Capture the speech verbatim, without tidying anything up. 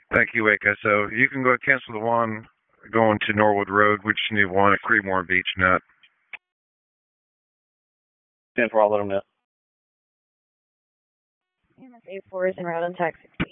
Thank you, Wake. So you can go cancel the one going to Norwood Road. We just need one at Creedmoor Beach Nut. ten four, I'll let them know. eight four is en route on taxi.